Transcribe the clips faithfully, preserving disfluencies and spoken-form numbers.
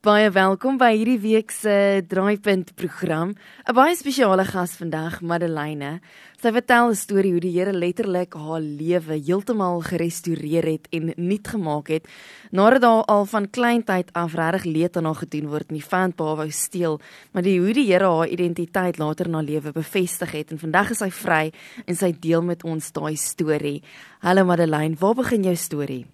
Baie welkom by hierdie week se Draaipunt program. 'n Baie spesiale gas vandag, Madeleine. Sy vertel 'n storie hoe die Here letterlik haar lewe heeltemal gerestoreer het en nuut gemaak het, nadat daar al van kleintyd af regtig leed aan haar gedoen word en die vyand haar wou steel, maar die hoe die Here haar identiteit later in haar lewe bevestig het en vandag is sy vry en sy deel met ons daai storie. Hallo Madeleine, waar begin jou storie?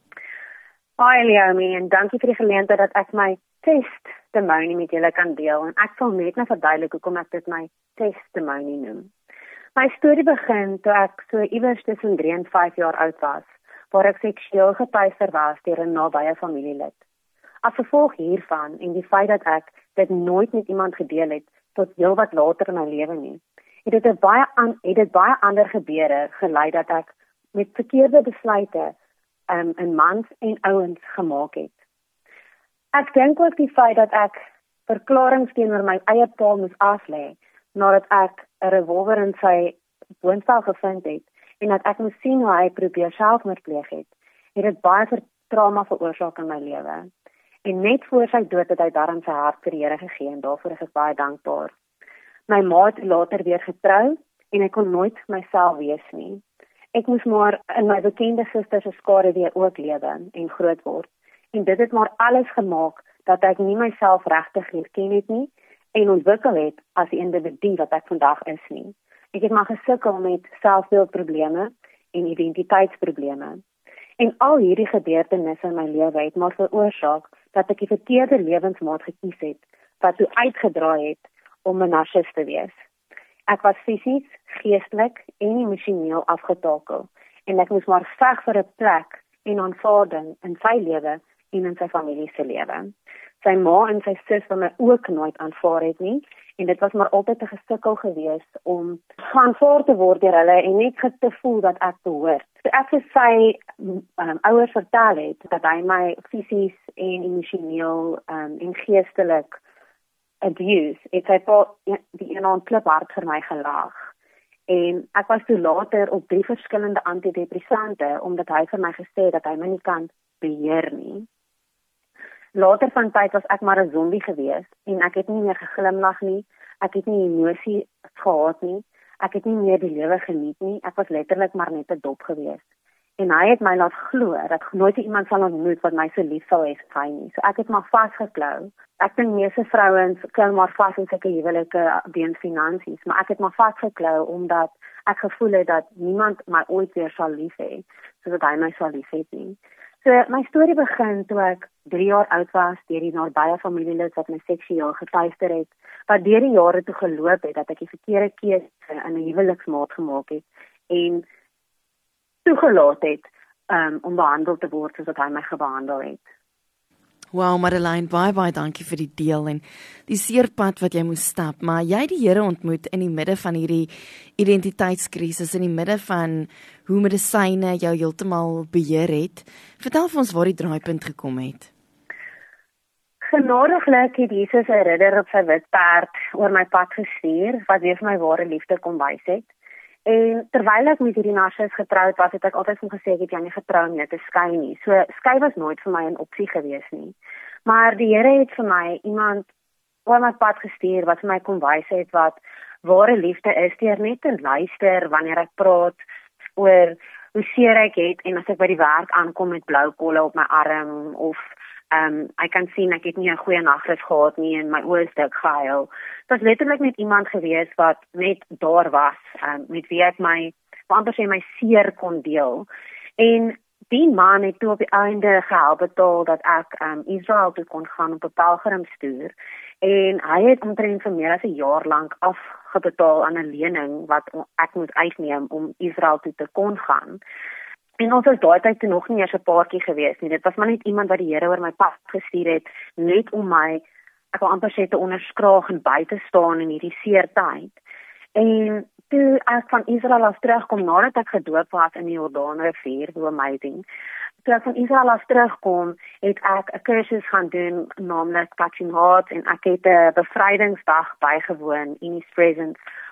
Hi Leomi, en dankie vir die geleentheid dat ek my testimony met julle kan deel. En ek sal net nou verduidelik hoekom ek dit my testimony noem. My storie begin toe ek so iewers tussen drie en vyf jaar oud was, waar ek seksueel getuister was deur 'n nabye familielid. As gevolg hiervan en die feit dat ek dit nooit met iemand gedeel het tot heel wat later in my lewe nie, het dit 'n baie an, het dit baie ander gebeure gelei dat ek met verkeerde besluite um, in mans en ouens gemaak het. Ek dink ook die feit dat ek verklaringe teenoor my eie pa moes aflê, nadat ek 'n revolver in sy woonstel gevind het, en dat ek moes sien hoe hy probeer selfmoord pleeg het, het dit baie vir trauma veroorsaak in my lewe. En net voor sy dood het hy daarin sy hart vir die Here gegee, en daarvoor is ek baie dankbaar. My ma het later weer getrou, en ek kon nooit myself wees nie. Ek moes maar in my bekende susters se skare weer ook lewe en groot word. En dit het maar alles gemaak dat ek nie myself regtig herken het nie en ontwikkel het as die individu wat ek vandag is nie. Ek het maar gesukkel met selfbeeldprobleme en identiteitsprobleme. En al hierdie gebeurtenisse in my lewe het maar veroorsaak dat ek die verkeerde lewensmaat gekies het wat toe uitgedraai het om 'n narcis te wees. Ek was fisies, geestelik en emosioneel afgetakel en ek moes maar veg vir 'n plek en aanvaarding in sy lewe en in sy familie se lewe. Sy ma en sy sus wat my ook nooit aanvaar het nie, en dit was maar altyd 'n gesukkel gewees om aanvaar te word deur hulle en net te voel dat ek behoort. So ek vir sy um, ouers vertel het dat hy my fisies en emosioneel um, en geestelik abuse, het hy pa die een aan kliphard vir my gelaag. En ek was toe later op drie verskillende antidepressante, omdat hy vir my gesê dat hy my nie kan beheer nie. Later van tyd was ek maar 'n zombie gewees, en ek het nie meer geglimlag nie, ek het nie emosie gehad nie, ek het nie meer die lewe geniet nie, ek was letterlik maar net 'n dop gewees. En hy het my laat glo dat nooit iemand sal ontmoet wat my so lief sal hê as hy nie. So ek het maar vasgeklou. Ek dink meeste vrouens klou maar vas in sulke huwelike weens finansies, maar ek het maar vasgeklou omdat ek gevoel het dat niemand my ooit weer sal lief hê, soos hy my sal lief het nie. So my storie begin toe ek drie jaar oud was, deur die nabye familielid wat my seksueel getuister het, wat deur die jare toe geloop het dat ek die verkeerde keuse in 'n huweliksmaat gemaak het en toegelaat het um, om behandel te word soos wat hy my gebehandel het. Wow, Madeleine, baie baie dankie vir die deel en die seerpad wat jy moes stap, maar jy het die Here ontmoet in die midde van hierdie identiteitskrisis, in die midde van hoe medisyne jou heeltemal beheer het. Vertel vir ons waar die draaipunt gekom het. Genadiglik het Jesus 'n ridder op sy wit perd oor my pad gestuur, wat weer vir my ware liefde kom wys het. En terwyl ek met hierdie narcis getroud was, het ek altyd van gesê ek het jy nie getrou nie, te skei nie. So skei was nooit vir my 'n opsie gewees nie. Maar die Here het vir my iemand oor my pad gestuur wat vir my kom wys het wat ware liefde is, deur net te luister wanneer ek praat oor hoe seer ek het en as ek by die werk aankom met blou kolle op my arm of Um, ek kan sien ek het nie 'n goeie nagrus gehad nie en my oë is dik gehuil. Dit was letterlik net iemand gewees wat net daar was, um, met wie ek my, amper sê my seer kon deel. En die man het toe op die einde gehelp betaal dat ek um, Israel toe kon gaan op 'n pelgrimstoer. En hy het omtrent vir meer as 'n jaar lank afgebetaal aan 'n lening wat ek moet uitneem om Israel toe te kon gaan. En ons was daai tyd toe nog nie eers 'n paartjie gewees nie. Dit was maar net iemand wat die Here oor my pad gestuur het, net om my, ek wil amper sê, te onderskraag en by te staan in hierdie seer tyd. En toe ek van Israel af terugkom, nadat ek gedoop was in die Jordaanrivier, so amazing. Toe ek van Israel af terugkom, het ek 'n kursus gaan doen, naamlik Touching Hearts, en ek het 'n bevrydingsdag bygewoon in His Presence,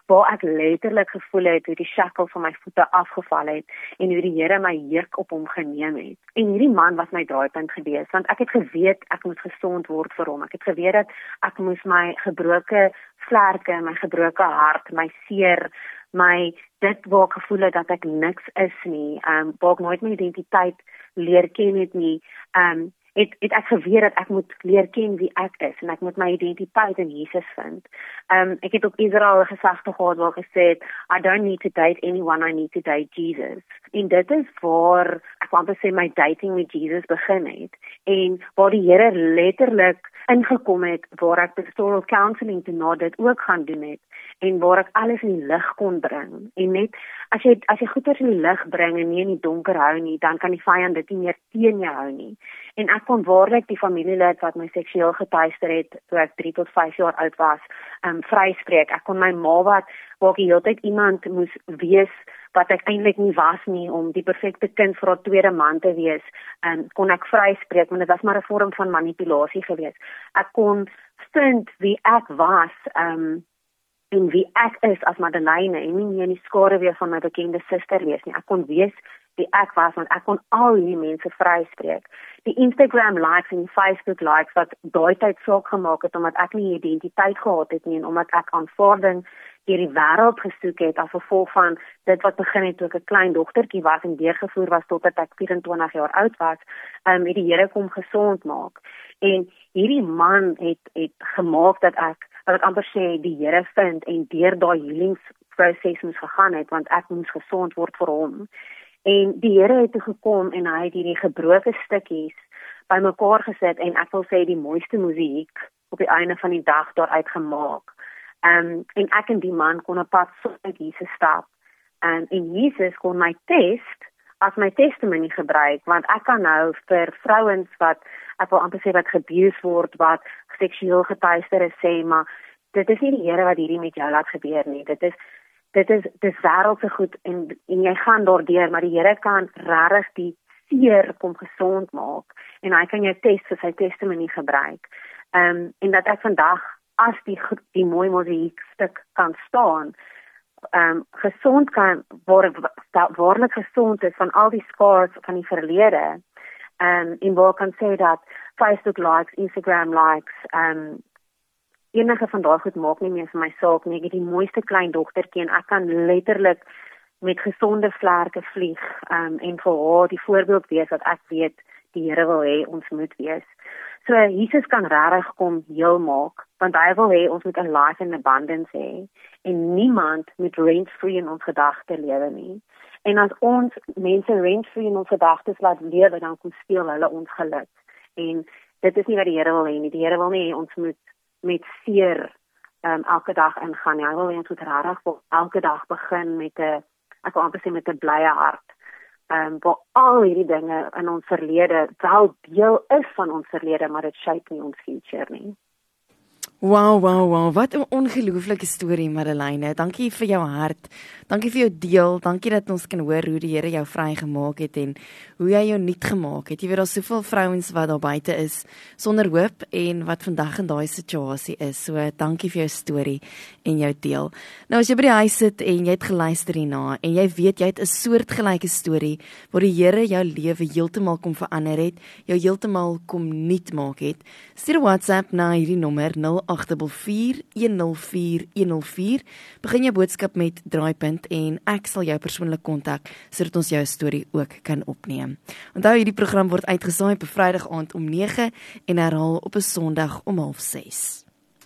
waar ek letterlik gevoel het hoe die shackle van my voete afgeval het en hoe die Here my juk op hom geneem het. En hierdie man was my draaipunt gewees, want ek het geweet ek moet gesond word vir hom. Ek het geweet dat ek moes my gebroke vlerke, my gebroke hart, my seer, my dit waar ek gevoel het dat ek niks is nie, um, waar ek nooit my identiteit leer ken het nie, um, het, het ek geweet dat ek moet leer ken wie ek is en ek moet my identiteit in Jesus vind. Um, ek het op Israel 'n gesegde gehad waar gesê het, I don't need to date anyone, I need to date Jesus. En dit is waar ek want te sê my dating met Jesus begin het en waar die Here letterlik ingekom het waar ek pastoral counseling toe na dit ook gaan doen het en waar ek alles in die lig kon bring. En net as jy as jy goeders in die lig bring en nie in die donker hou nie, dan kan die vyand dit nie meer teen jou hou nie. En ek kon waarlik die familielid wat my seksueel getuister het toe ek drie tot vyf jaar oud was, um, vryspreek. Ek kon my ma wat waar ek die hele tyd iemand moes wees wat ek eintlik nie was nie om die perfekte kind vir haar tweede man te wees, um, kon ek vryspreek, want dit was maar 'n vorm van manipulasie geweest. Ek kon vind wie ek was, um, en wie ek is as Madeleine en nie meer die skare weer van my bekende suster wees nie. Ek kon wees wie ek was, want ek kon al die mense vryspreek. Die Instagram likes en die Facebook likes wat daai tyd saak gemaak het omdat ek nie identiteit gehad het nie en omdat ek aanvaarding deur die wêreld gesoek het as gevolg van dit wat begin het toe ek 'n klein dogtertjie was en deurgevoer was totdat ek vyf-en-twintig jaar oud was, um, het die Here kom gesond maak. En hierdie man het het gemaak dat ek wat ek amper sê die Here vind en deur daai healingsproses moes gegaan het want ek moes gesond word vir hom. En die Here het toe gekom en hy het hierdie gebroke stukkies bymekaar gesit en ek wil sê die mooiste musiek op die einde van die dag daaruit gemaak. Um, en ek en die man kon 'n pad saam met Jesus stap. Um, en Jesus kon my test as my testimony gebruik, want ek kan nou vir vrouens wat, ek wil amper sê wat geabuse word, wat seksueel getuister is, sê, maar dit is nie die Here wat hierdie met jou laat gebeur nie. Dit is dit is dis wêreldse goed en en jy gaan daardeur, maar die Here kan regtig die seer kom gesond maak en hy kan jou test vir sy testimony gebruik. Um, en dat ek vandag as die die mooi musiekstuk kan staan, um, gesond kan word, waarlik gesond is van al die scars van die verlede, um, en waar kan sê dat Facebook likes, Instagram likes, um, enige van daai goed maak nie meer vir my saak nie. Ek het die mooiste klein dogtertjie en ek kan letterlik met gesonde vlerke vlieg, um, en vir haar die voorbeeld wees wat ek weet die Here wil hê ons moet wees. So Jesus kan regtig kom heel maak, want hy wil hê ons moet 'n life in abundance hê en niemand moet rent-free in ons gedagte lewe nie. En as ons mense rent-free in ons gedagtes laat lewe, dan kom speel hulle ons geluk. En dit is nie wat die Here wil hê nie. Die Here wil nie hê ons moet met seer um, elke dag ingaan nie. Hy wil hê ons moet regtig elke dag begin met 'n ek wil amper sê met 'n blye hart. Um, waar al hierdie dinge in ons verlede wel deel is van ons verlede, maar dit shape nie ons future nie. Wow, wow, wow, wat 'n ongelooflike storie, Madeleine. Dankie vir jou hart. Dankie vir jou deel. Dankie dat ons kan hoor hoe die Here jou vrygemaak het en hoe hy jou nuut gemaak het. Jy weet, daar's soveel vrouens wat daar buite is sonder hoop en wat vandag in daai situasie is. So dankie vir jou storie en jou deel. Nou as jy by die huis sit en jy het geluister hierna en jy weet jy het 'n soortgelyke storie waar die Here jou lewe heeltemal kom verander het, jou heeltemal kom nuut maak het, stuur 'n WhatsApp na hierdie nommer nul agt vier vier een nul vier een nul vier. Begin jou boodskap met draaipunt en ek sal jou persoonlik kontak sodat ons jou storie ook kan opneem. Onthou, hierdie program word uitgesaai op 'n Vrydag aand om nege en herhaal op 'n Sondag om half ses.